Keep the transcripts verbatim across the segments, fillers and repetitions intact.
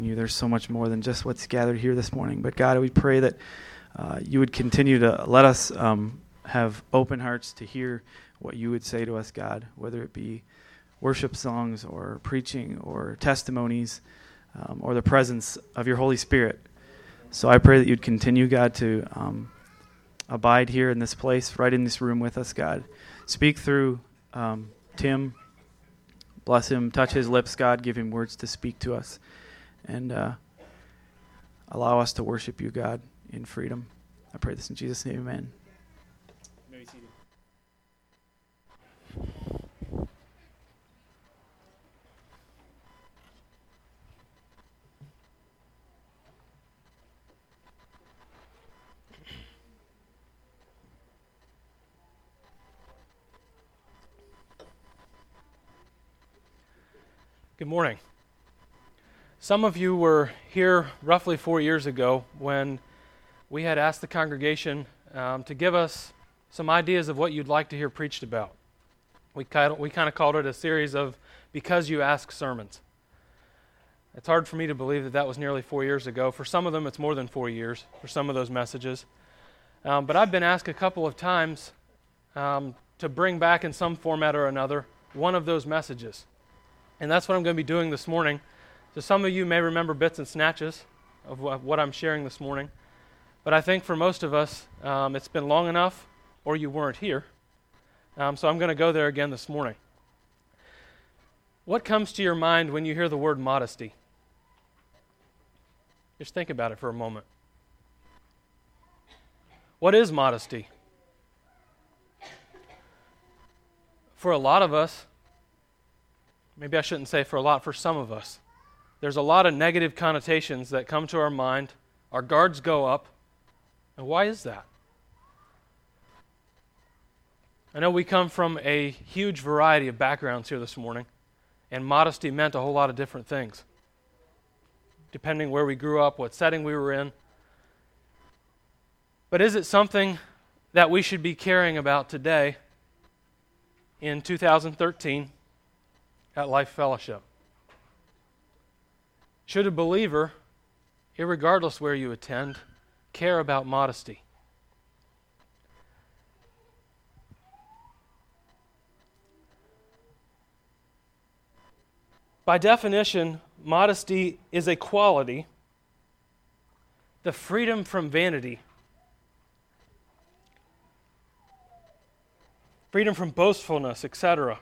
you. There's so much more than just what's gathered here this morning. But God, we pray that uh, you would continue to let us um, have open hearts to hear what you would say to us, God, whether it be worship songs or preaching or testimonies um, or the presence of your Holy Spirit. So I pray that you'd continue, God, to um, abide here in this place, right in this room with us, God. Speak through um, Tim. Bless him. Touch his lips, God. Give him words to speak to us. And uh, allow us to worship you, God, in freedom. I pray this in Jesus' name, amen. Good morning. Some of you were here roughly four years ago when we had asked the congregation um, to give us some ideas of what you'd like to hear preached about. We kind of, we kind of called it a series of Because You Ask sermons. It's hard for me to believe that that was nearly four years ago. For some of them, it's more than four years for some of those messages. Um, but I've been asked a couple of times um, to bring back in some format or another one of those messages. And that's what I'm going to be doing this morning. So some of you may remember bits and snatches of what I'm sharing this morning. But I think for most of us, um, it's been long enough or you weren't here. Um, so I'm going to go there again this morning. What comes to your mind when you hear the word modesty? Just think about it for a moment. What is modesty? For a lot of us, maybe I shouldn't say for a lot, for some of us, there's a lot of negative connotations that come to our mind. Our guards go up. And why is that? I know we come from a huge variety of backgrounds here this morning, and modesty meant a whole lot of different things, depending where we grew up, what setting we were in. But is it something that we should be caring about today in two thousand thirteen at Life Fellowship? Should a believer, irregardless where you attend, care about modesty? By definition, modesty is a quality, the freedom from vanity, freedom from boastfulness, et cetera,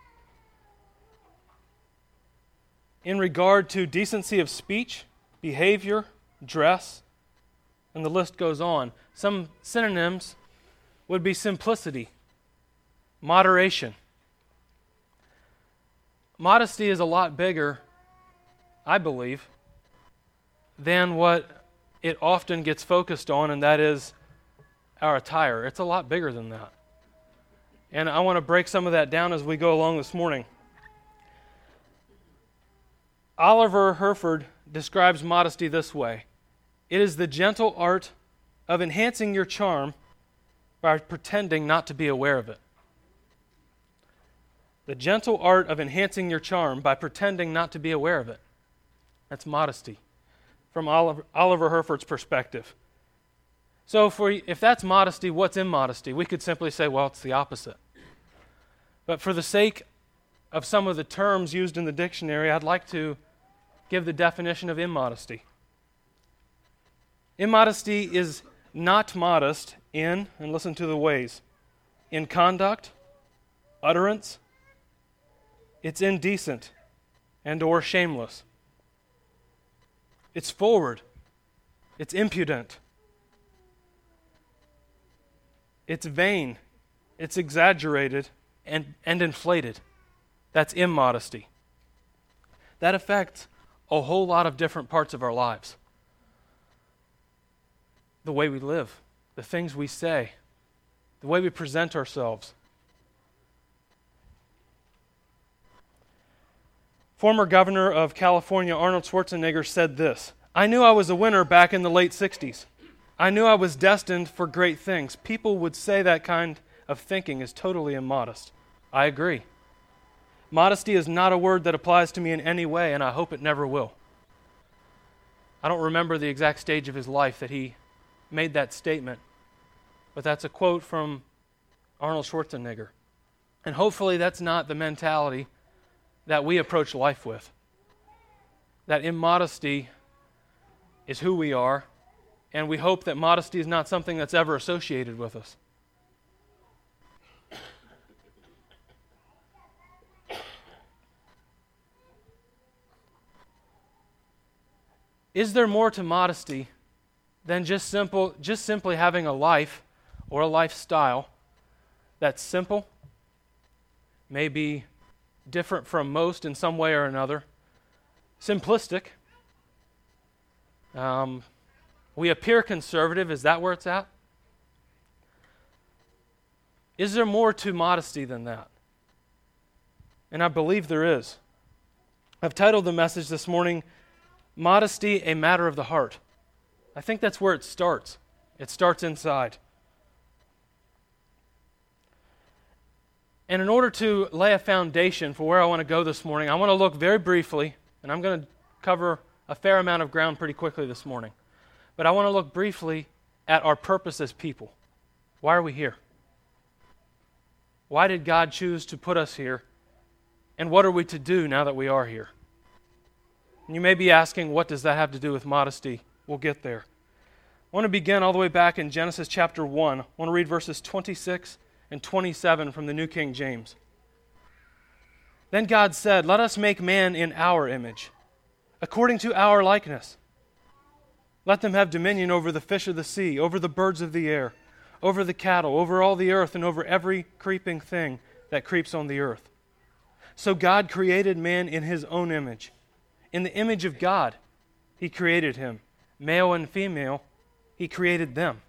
in regard to decency of speech, behavior, dress, and the list goes on. Some synonyms would be simplicity, moderation. Modesty is a lot bigger, I believe, than what it often gets focused on, and that is our attire. It's a lot bigger than that. And I want to break some of that down as we go along this morning. Oliver Herford describes modesty this way: it is the gentle art of enhancing your charm by pretending not to be aware of it. The gentle art of enhancing your charm by pretending not to be aware of it. That's modesty from Oliver, Oliver Herford's perspective. So if, we, if that's modesty, what's immodesty? We could simply say, well, it's the opposite. But for the sake of some of the terms used in the dictionary, I'd like to give the definition of immodesty. Immodesty is not modest in, and listen to the ways, in conduct, utterance, it's indecent and or shameless. It's forward. It's impudent. It's vain. It's exaggerated and, and inflated. That's immodesty. That affects a whole lot of different parts of our lives. The way we live, the things we say, the way we present ourselves. Former governor of California, Arnold Schwarzenegger, said this: I knew I was a winner back in the late sixties. I knew I was destined for great things. People would say that kind of thinking is totally immodest. I agree. Modesty is not a word that applies to me in any way, and I hope it never will. I don't remember the exact stage of his life that he made that statement, but that's a quote from Arnold Schwarzenegger. And hopefully that's not the mentality that we approach life with. That immodesty is who we are, and we hope that modesty is not something that's ever associated with us. Is there more to modesty than just simple, just simply having a life or a lifestyle that's simple, maybe different from most in some way or another, simplistic? Um, we appear conservative. Is that where it's at? Is there more to modesty than that? And I believe there is. I've titled the message this morning, Modesty, a Matter of the Heart. I think that's where it starts. It starts inside. And in order to lay a foundation for where I want to go this morning, I want to look very briefly, and I'm going to cover a fair amount of ground pretty quickly this morning. But I want to look briefly at our purpose as people. Why are we here? Why did God choose to put us here? And what are we to do now that we are here? And you may be asking, what does that have to do with modesty? We'll get there. I want to begin all the way back in Genesis chapter one. I want to read verses twenty-six and twenty-seven from the New King James. Then God said, "Let us make man in our image, according to our likeness. Let them have dominion over the fish of the sea, over the birds of the air, over the cattle, over all the earth, and over every creeping thing that creeps on the earth." So God created man in his own image. In the image of God, he created him. Male and female, he created them.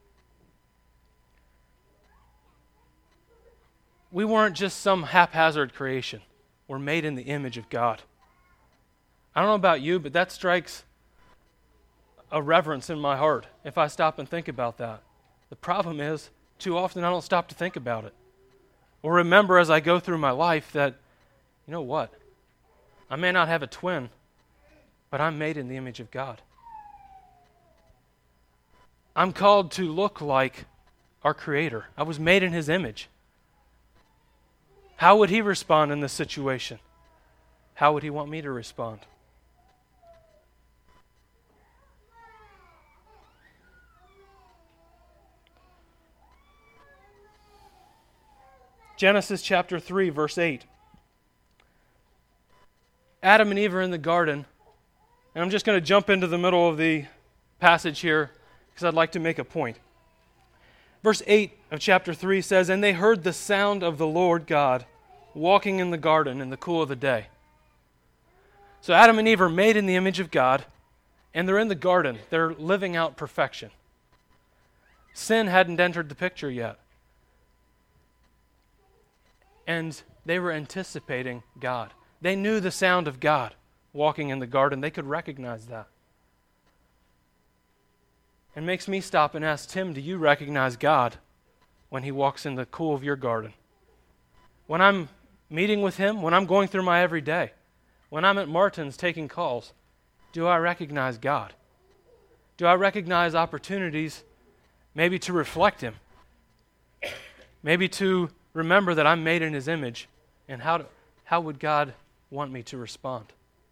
We weren't just some haphazard creation. We're made in the image of God. I don't know about you, but that strikes a reverence in my heart if I stop and think about that. The problem is, too often I don't stop to think about it. Or remember as I go through my life that, you know what? I may not have a twin, but I'm made in the image of God. I'm called to look like our Creator. I was made in His image. How would He respond in this situation? How would He want me to respond? Genesis chapter three, verse eight. Adam and Eve are in the garden, and I'm just going to jump into the middle of the passage here because I'd like to make a point. Verse eight of chapter three says, "And they heard the sound of the Lord God walking in the garden in the cool of the day." So Adam and Eve are made in the image of God, and they're in the garden. They're living out perfection. Sin hadn't entered the picture yet. And they were anticipating God. They knew the sound of God walking in the garden. They could recognize that. It makes me stop and ask, Tim, do you recognize God when He walks in the cool of your garden? When I'm meeting with Him, when I'm going through my everyday, when I'm at Martin's taking calls, do I recognize God? Do I recognize opportunities maybe to reflect Him? Maybe to remember that I'm made in His image, and how, to, how would God want me to respond?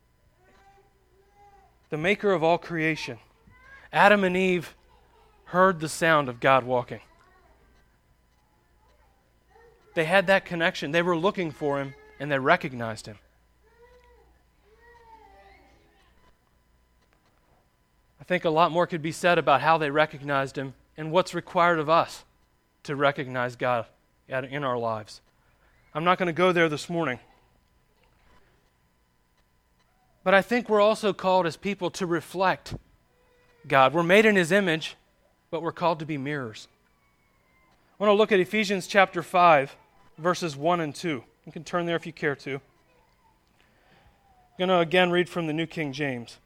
The maker of all creation, Adam and Eve heard the sound of God walking. They had that connection. They were looking for Him, and they recognized Him. I think a lot more could be said about how they recognized Him and what's required of us to recognize God in our lives. I'm not going to go there this morning. But I think we're also called as people to reflect God. We're made in His image, but we're called to be mirrors. I want to look at Ephesians chapter five, verses one and two. You can turn there if you care to. I'm going to again read from the New King James.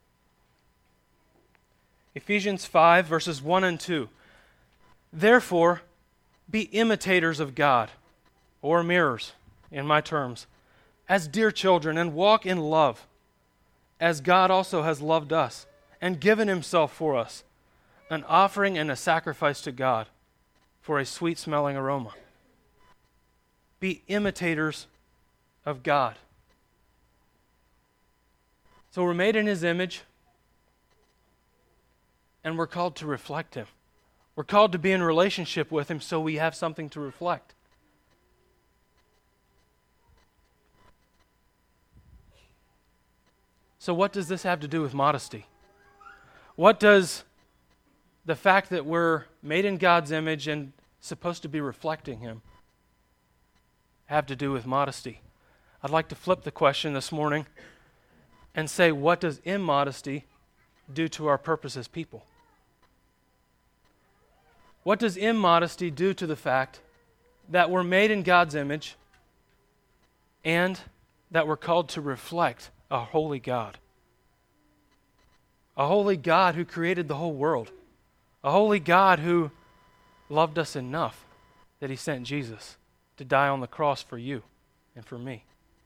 Ephesians five, verses one and two. "Therefore, be imitators of God," or mirrors in my terms, "as dear children, and walk in love, as God also has loved us, and given himself for us, an offering and a sacrifice to God for a sweet-smelling aroma. Be imitators of God. So we're made in his image, and we're called to reflect him. We're called to be in relationship with him so we have something to reflect. So what does this have to do with modesty? What does the fact that we're made in God's image and supposed to be reflecting him have to do with modesty? I'd like to flip the question this morning and say, what does immodesty do to our purpose as people? What does immodesty do to the fact that we're made in God's image and that we're called to reflect a holy God? A holy God who created the whole world. A holy God who loved us enough that he sent Jesus to die on the cross for you and for me.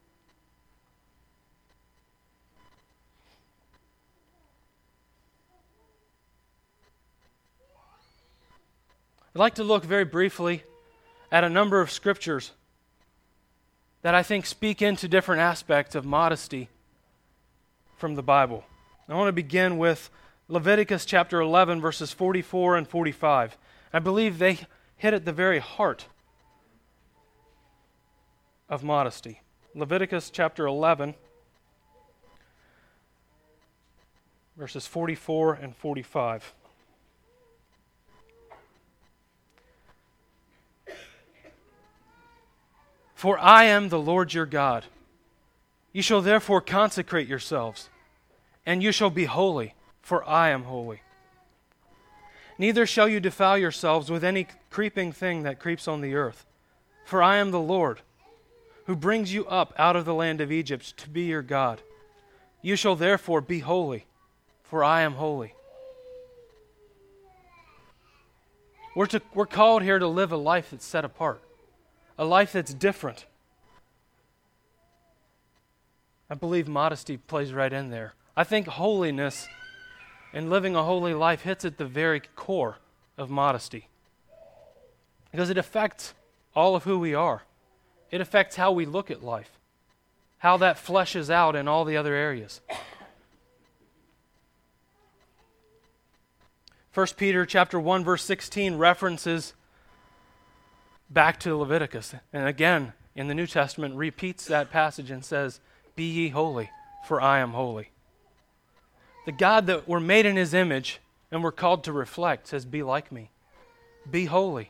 I'd like to look very briefly at a number of scriptures that I think speak into different aspects of modesty from the Bible. I want to begin with Leviticus chapter eleven, verses forty-four and forty-five. I believe they hit at the very heart of modesty. Leviticus chapter eleven, verses forty-four and forty-five. For I am the Lord your God. You shall therefore consecrate yourselves, and you shall be holy, for I am holy. Neither shall you defile yourselves with any creeping thing that creeps on the earth, for I am the Lord, who brings you up out of the land of Egypt to be your God. You shall therefore be holy, for I am holy. We're, to, we're called here to live a life that's set apart. A life that's different. I believe modesty plays right in there. I think holiness and living a holy life hits at the very core of modesty. Because it affects all of who we are. It affects how we look at life. How that fleshes out in all the other areas. First Peter chapter one verse sixteen references back to Leviticus. And again, in the New Testament, repeats that passage and says, be ye holy, for I am holy. The God that we're made in his image and we're called to reflect says, be like me. Be holy.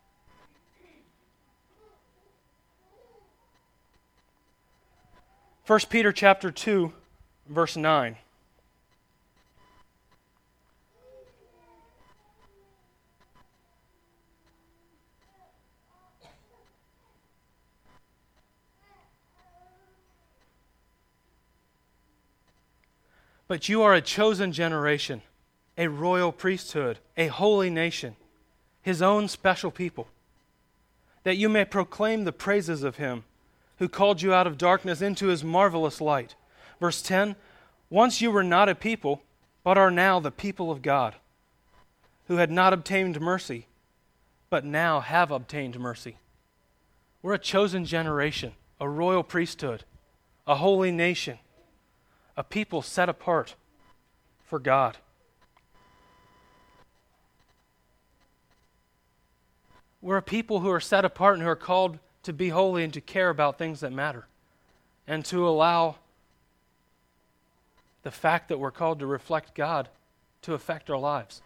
First Peter chapter two, verse nine. But you are a chosen generation, a royal priesthood, a holy nation, his own special people, that you may proclaim the praises of him who called you out of darkness into his marvelous light. Verse ten, once you were not a people, but are now the people of God, who had not obtained mercy, but now have obtained mercy. We're a chosen generation, a royal priesthood, a holy nation, a people set apart for God. We're a people who are set apart and who are called to be holy and to care about things that matter. And to allow the fact that we're called to reflect God to affect our lives.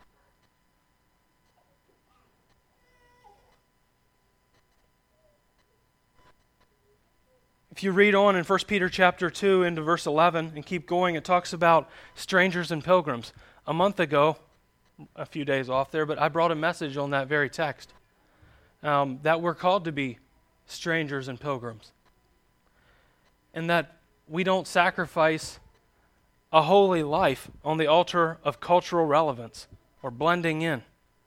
If you read on in First Peter chapter two into verse eleven and keep going, it talks about strangers and pilgrims. A month ago, a few days off there, but I brought a message on that very text. Um, that we're called to be strangers and pilgrims. And that we don't sacrifice a holy life on the altar of cultural relevance or blending in.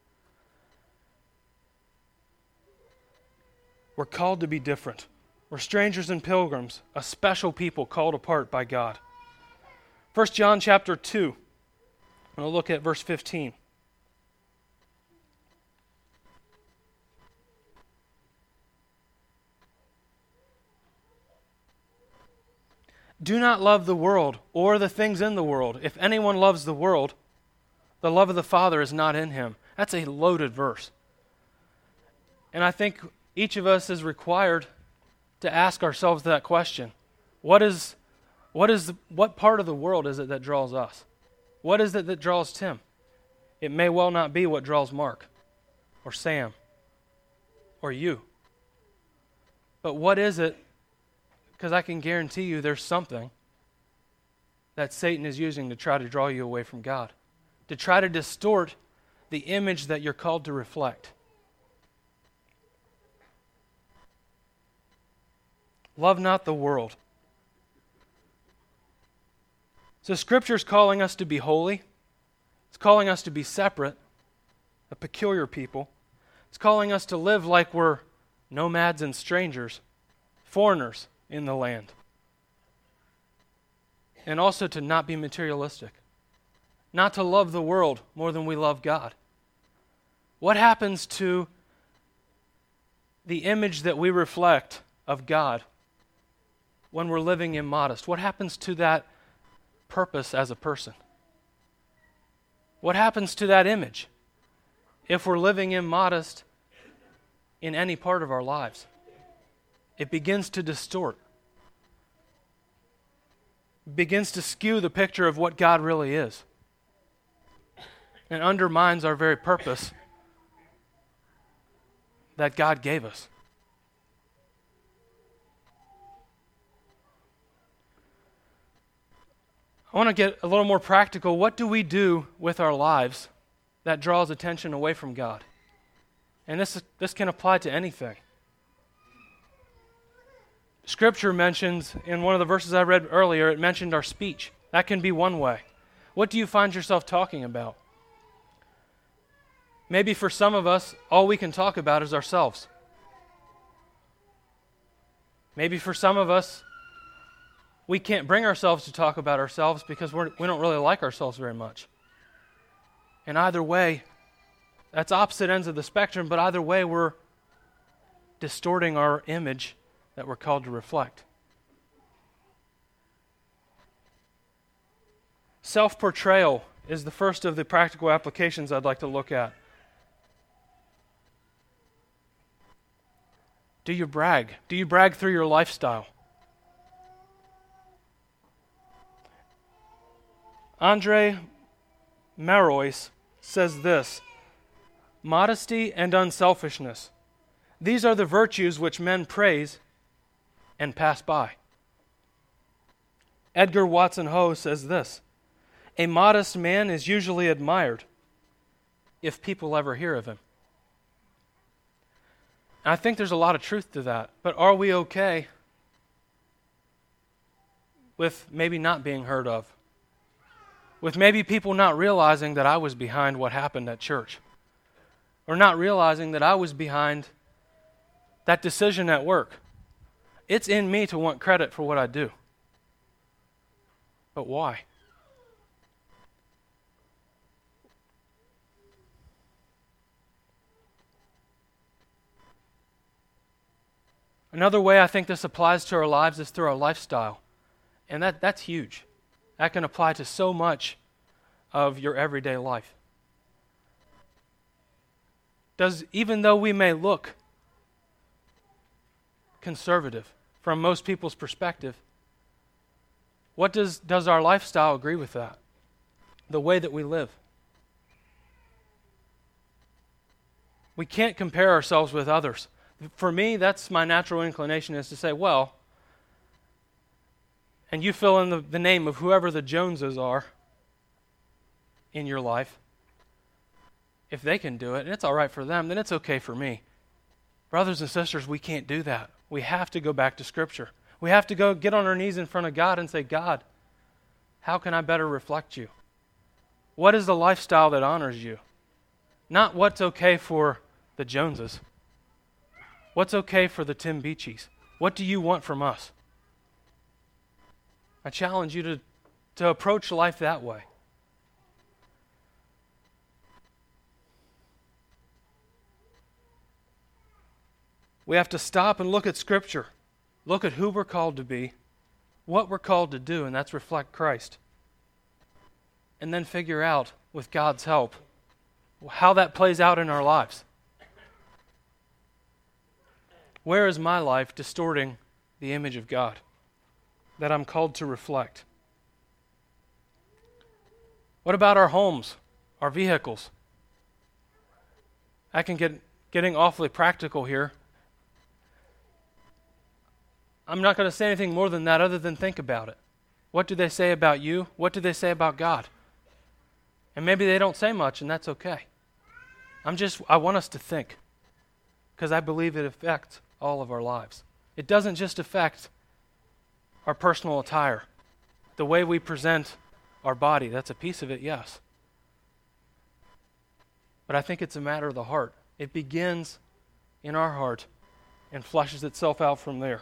We're called to be different. We're strangers and pilgrims, a special people called apart by God. First John chapter two, I'm going to look at verse fifteen. Do not love the world or the things in the world. If anyone loves the world, the love of the Father is not in him. That's a loaded verse. And I think each of us is required to ask ourselves that question. What is, what is, the, what part of the world is it that draws us? What is it that draws Tim? It may well not be what draws Mark or Sam or you. But what is it? Because I can guarantee you there's something that Satan is using to try to draw you away from God, to try to distort the image that you're called to reflect. Love not the world. So Scripture's calling us to be holy. It's calling us to be separate, a peculiar people. It's calling us to live like we're nomads and strangers, foreigners in the land. And also to not be materialistic. Not to love the world more than we love God. What happens to the image that we reflect of God when we're living immodest? What happens to that purpose as a person? What happens to that image if we're living immodest in any part of our lives? It begins to distort. It begins to skew the picture of what God really is. And undermines our very purpose that God gave us. I want to get a little more practical. What do we do with our lives that draws attention away from God? And this, this can apply to anything. Scripture mentions, in one of the verses I read earlier, it mentioned our speech. That can be one way. What do you find yourself talking about? Maybe for some of us, all we can talk about is ourselves. Maybe for some of us, we can't bring ourselves to talk about ourselves because we're, we don't really like ourselves very much. And either way, that's opposite ends of the spectrum, but either way, we're distorting our image that we're called to reflect. Self-portrayal is the first of the practical applications I'd like to look at. Do you brag? Do you brag through your lifestyle? Andre Marois says this: modesty and unselfishness. These are the virtues which men praise and pass by. Edgar Watson Ho says this: a modest man is usually admired if people ever hear of him. And I think there's a lot of truth to that, but are we okay with maybe not being heard of? With maybe people not realizing that I was behind what happened at church? Or not realizing that I was behind that decision at work? It's in me to want credit for what I do. But why? Another way I think this applies to our lives is through our lifestyle. And that, that's huge. That can apply to so much of your everyday life. Does, even though we may look conservative from most people's perspective, what does, does our lifestyle agree with that? The way that we live. We can't compare ourselves with others. For me, that's my natural inclination, is to say, well, and you fill in the, the name of whoever the Joneses are in your life. If they can do it, and it's all right for them, then it's okay for me. Brothers and sisters, we can't do that. We have to go back to Scripture. We have to go get on our knees in front of God and say, God, how can I better reflect you? What is the lifestyle that honors you? Not what's okay for the Joneses. What's okay for the Tim Beachies? What do you want from us? I challenge you to, to approach life that way. We have to stop and look at Scripture, look at who we're called to be, what we're called to do, and that's reflect Christ. And then figure out, with God's help, how that plays out in our lives. Where is my life distorting the image of God that I'm called to reflect? What about our homes, our vehicles? I can get getting awfully practical here. I'm not going to say anything more than that other than think about it. What do they say about you? What do they say about God? And maybe they don't say much, and that's okay. I'm just, I want us to think, because I believe it affects all of our lives. It doesn't just affect our personal attire, the way we present our body. That's a piece of it, yes. But I think it's a matter of the heart. It begins in our heart and flushes itself out from there.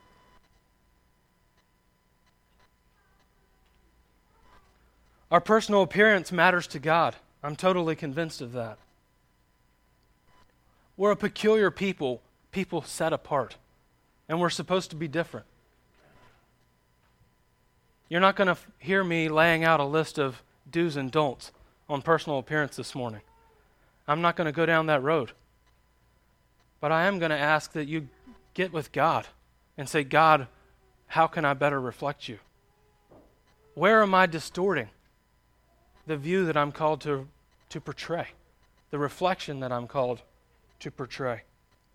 Our personal appearance matters to God. I'm totally convinced of that. We're a peculiar people, people set apart, and we're supposed to be different. You're not going to f- hear me laying out a list of do's and don'ts on personal appearance this morning. I'm not going to go down that road. But I am going to ask that you get with God and say, God, how can I better reflect you? Where am I distorting the view that I'm called to, to portray, the reflection that I'm called to portray?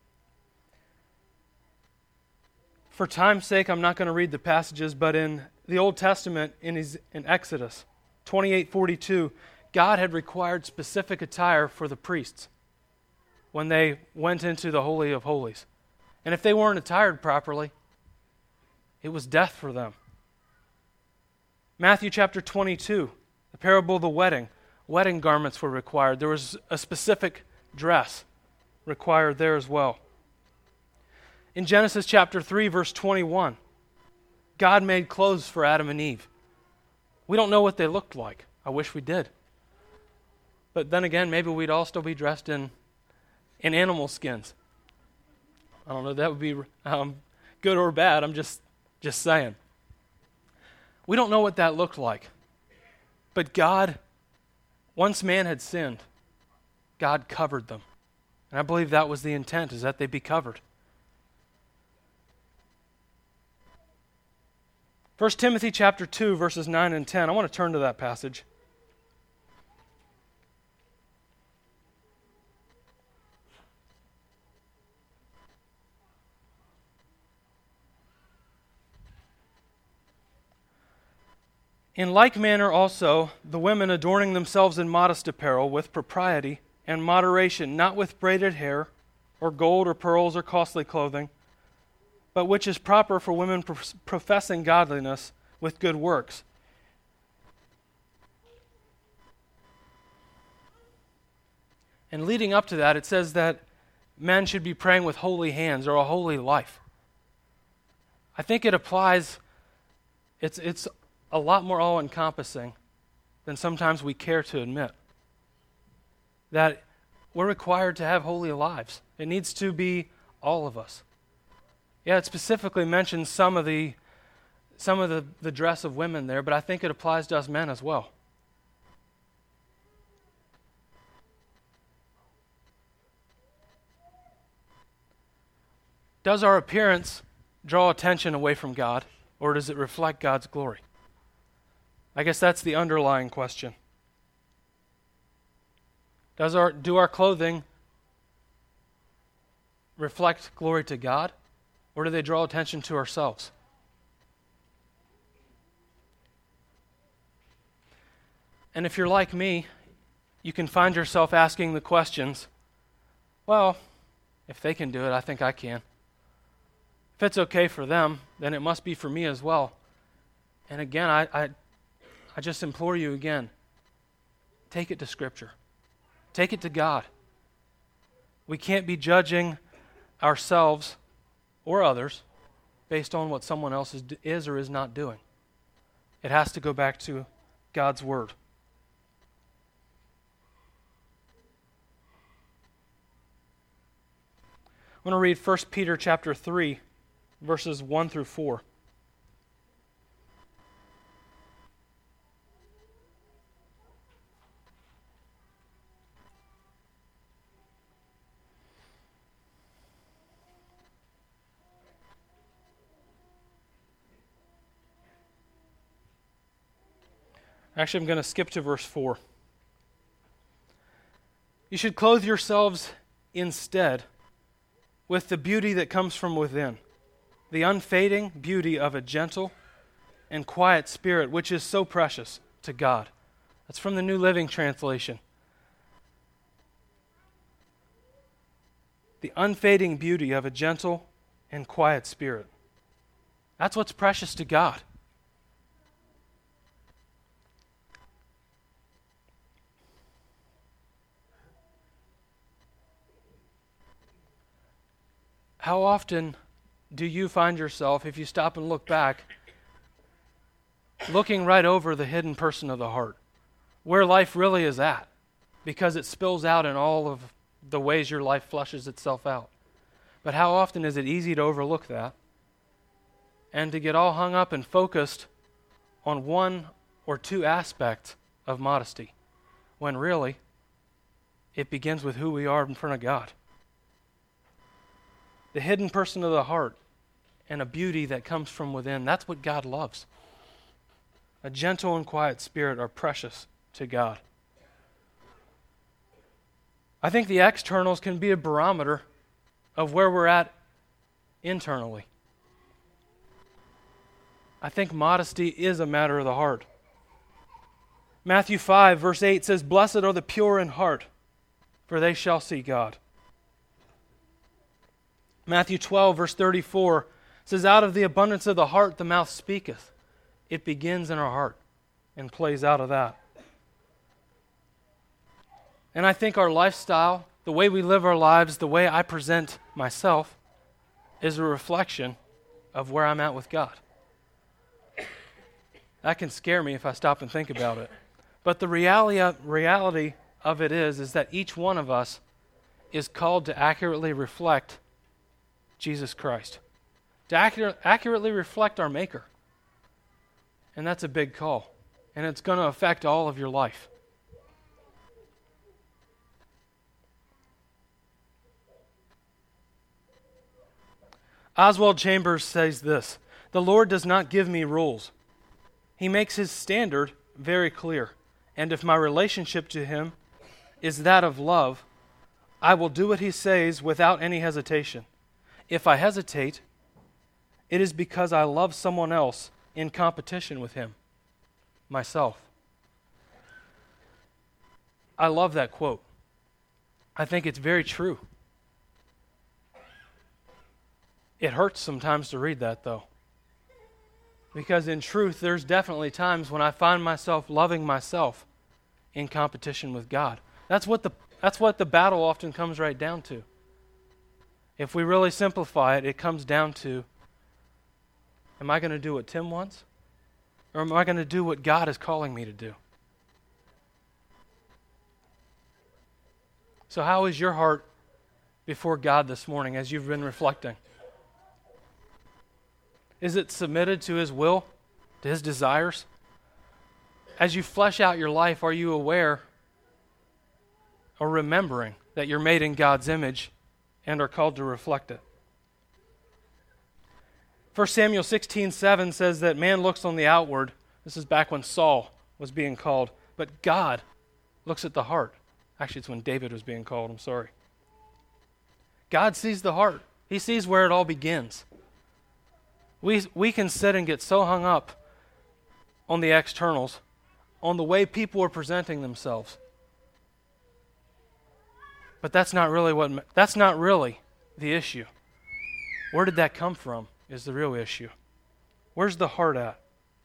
For time's sake, I'm not going to read the passages, but in the Old Testament, in, his, in Exodus twenty-eight forty-two, God had required specific attire for the priests when they went into the Holy of Holies. And if they weren't attired properly, it was death for them. Matthew chapter twenty-two, the parable of the wedding. Wedding garments were required. There was a specific dress required there as well. In Genesis chapter three, verse twenty-one, God made clothes for Adam and Eve. We don't know what they looked like. I wish we did. But then again, maybe we'd all still be dressed in, in animal skins. I don't know if that would be um, good or bad. I'm just, just saying. We don't know what that looked like. But God, once man had sinned, God covered them. And I believe that was the intent, is that they be covered. First Timothy chapter two, verses nine and ten. I want to turn to that passage. In like manner also, the women adorning themselves in modest apparel with propriety and moderation, not with braided hair, or gold, or pearls, or costly clothing, but which is proper for women professing godliness with good works. And leading up to that, it says that men should be praying with holy hands, or a holy life. I think it applies, it's it's a lot more all-encompassing than sometimes we care to admit. That we're required to have holy lives. It needs to be all of us. Yeah, it specifically mentions some of the some of the, the dress of women there, but I think it applies to us men as well. Does our appearance draw attention away from God, or does it reflect God's glory? I guess that's the underlying question. Does our do our clothing reflect glory to God, or do they draw attention to ourselves? And if you're like me, you can find yourself asking the questions, well, if they can do it, I think I can. If it's okay for them, then it must be for me as well. And again, I, I, I just implore you again, take it to Scripture. Take it to God. We can't be judging ourselves or others based on what someone else is, is or is not doing. It has to go back to God's Word. I'm going to read First Peter chapter three, verses one through four. Actually, I'm going to skip to verse four. You should clothe yourselves instead with the beauty that comes from within, the unfading beauty of a gentle and quiet spirit, which is so precious to God. That's from the New Living Translation. The unfading beauty of a gentle and quiet spirit. That's what's precious to God. How often do you find yourself, if you stop and look back, looking right over the hidden person of the heart, where life really is at, because it spills out in all of the ways your life flushes itself out? But how often is it easy to overlook that and to get all hung up and focused on one or two aspects of modesty, when really it begins with who we are in front of God? The hidden person of the heart and a beauty that comes from within. That's what God loves. A gentle and quiet spirit are precious to God. I think the externals can be a barometer of where we're at internally. I think modesty is a matter of the heart. Matthew five, verse eight says, "Blessed are the pure in heart, for they shall see God." Matthew twelve, verse thirty-four says, "Out of the abundance of the heart the mouth speaketh." It begins in our heart and plays out of that. And I think our lifestyle, the way we live our lives, the way I present myself, is a reflection of where I'm at with God. That can scare me if I stop and think about it. But the reality of, reality of it is, is that each one of us is called to accurately reflect Jesus Christ, to accurate, accurately reflect our Maker. And that's a big call. And it's going to affect all of your life. Oswald Chambers says this: "The Lord does not give me rules. He makes His standard very clear. And if my relationship to Him is that of love, I will do what He says without any hesitation. If I hesitate, it is because I love someone else in competition with Him, myself." I love that quote. I think it's very true. It hurts sometimes to read that, though. Because in truth, there's definitely times when I find myself loving myself in competition with God. That's what the, that's what the battle often comes right down to. If we really simplify it, it comes down to, am I going to do what Tim wants? Or am I going to do what God is calling me to do? So how is your heart before God this morning as you've been reflecting? Is it submitted to His will, to His desires? As you flesh out your life, are you aware or remembering that you're made in God's image and are called to reflect it? First Samuel sixteen seven says that man looks on the outward. This is back when Saul was being called. But God looks at the heart. Actually, it's when David was being called. I'm sorry. God sees the heart. He sees where it all begins. We, we can sit and get so hung up on the externals, on the way people are presenting themselves. But that's not really what that's not really the issue. Where did that come from is the real issue. Where's the heart at?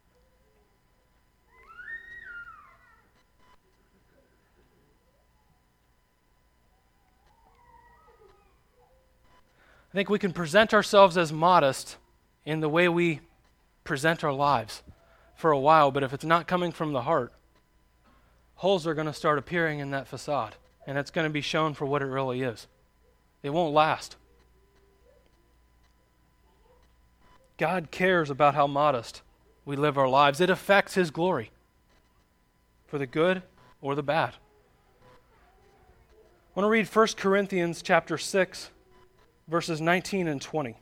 I think we can present ourselves as modest in the way we present our lives for a while, but if it's not coming from the heart, holes are going to start appearing in that facade, and it's going to be shown for what it really is. It won't last. God cares about how modest we live our lives. It affects His glory, for the good or the bad. I want to read First Corinthians chapter six, verses nineteen and twenty.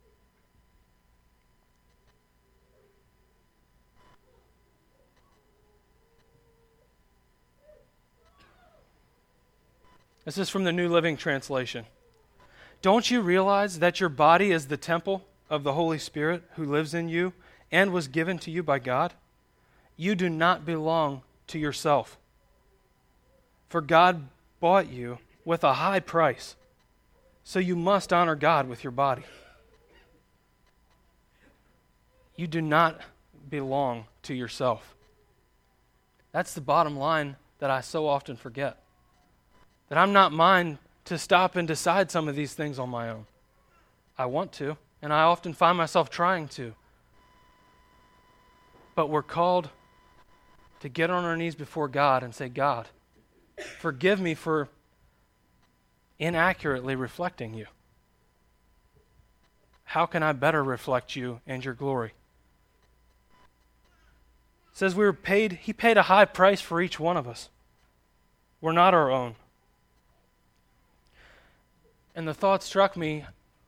This is from the New Living Translation. Don't you realize that your body is the temple of the Holy Spirit who lives in you and was given to you by God? You do not belong to yourself, for God bought you with a high price, so you must honor God with your body. You do not belong to yourself. That's the bottom line that I so often forget. That I'm not mine to stop and decide some of these things on my own. I want to, and I often find myself trying to. But we're called to get on our knees before God and say, God, forgive me for inaccurately reflecting you. How can I better reflect you and your glory? It says we were paid, He paid a high price for each one of us. We're not our own. And the thought struck me,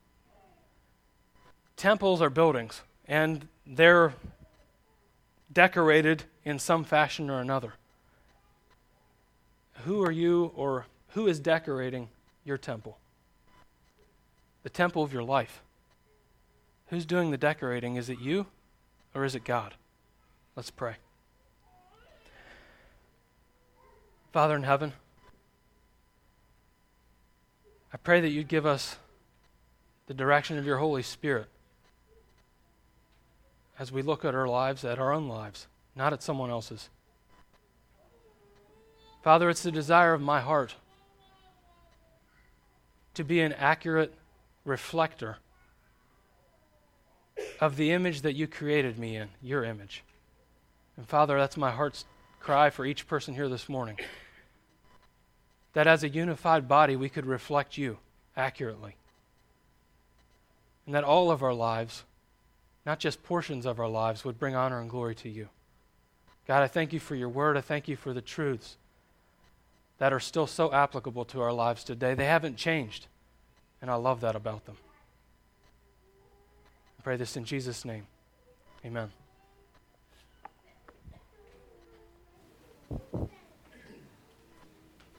temples are buildings, and they're decorated in some fashion or another. Who are you, or who is decorating your temple? The temple of your life. Who's doing the decorating? Is it you, or is it God? Let's pray. Father in heaven, I pray that you'd give us the direction of your Holy Spirit as we look at our lives, at our own lives, not at someone else's. Father, it's the desire of my heart to be an accurate reflector of the image that you created me in, your image. And Father, that's my heart's cry for each person here this morning. That as a unified body, we could reflect you accurately. And that all of our lives, not just portions of our lives, would bring honor and glory to you. God, I thank you for your word. I thank you for the truths that are still so applicable to our lives today. They haven't changed, and I love that about them. I pray this in Jesus' name. Amen.